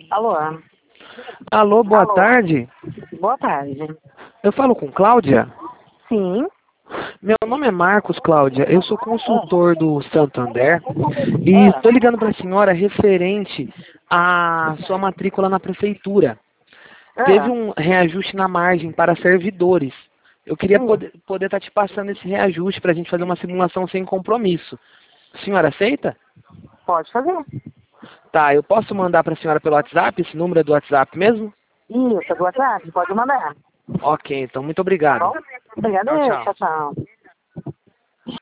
Alô? Alô, boa Alô? tarde. Boa tarde. Eu falo com Cláudia? Sim. Meu nome é Marcos, Cláudia. Eu sou consultor do Santander e Ah, estou ligando para a senhora referente à sua matrícula na prefeitura. Teve ah, um reajuste na margem para servidores. Eu queria sim. poder estar te passando esse reajuste para a gente fazer uma simulação sem compromisso. A senhora aceita? Pode fazer. Tá, eu posso mandar para a senhora pelo WhatsApp? Esse número é do WhatsApp mesmo? Isso, é do WhatsApp, pode mandar. Ok, então muito Tá obrigado. bom? Obrigada, Tchau, tchau. tchau, tchau.